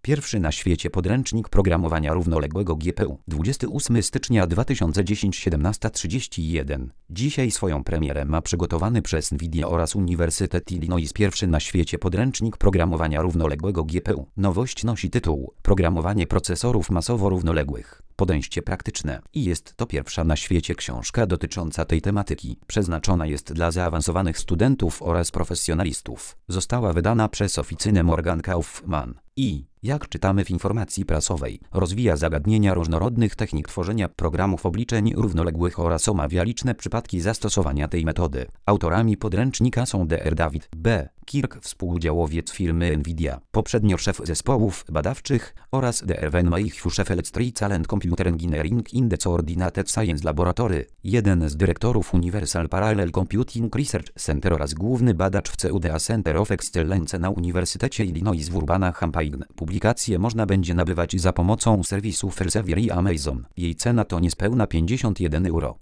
Pierwszy na świecie podręcznik programowania równoległego GPU. 28 stycznia 2010 17:31. Dzisiaj swoją premierę ma przygotowany przez NVIDIA oraz Uniwersytet Illinois pierwszy na świecie podręcznik programowania równoległego GPU. Nowość nosi tytuł Programowanie procesorów masowo równoległych. Podejście praktyczne. I jest to pierwsza na świecie książka dotycząca tej tematyki. Przeznaczona jest dla zaawansowanych studentów oraz profesjonalistów. Została wydana przez oficynę Morgan Kaufmann. I, jak czytamy w informacji prasowej, rozwija zagadnienia różnorodnych technik tworzenia programów obliczeń równoległych oraz omawia liczne przypadki zastosowania tej metody. Autorami podręcznika są Dr. David B. Kirk, współudziałowiec firmy NVIDIA, poprzednio szef zespołów badawczych, oraz Dr. Van Mayhew, szef Electrical and Computer Engineering in the Coordinated Science Laboratory, jeden z dyrektorów Universal Parallel Computing Research Center oraz główny badacz w CUDA Center of Excellence na Uniwersytecie Illinois w Urbana-Champaign. Publikację można będzie nabywać za pomocą serwisów Elsevier i Amazon. Jej cena to niespełna 51 euro.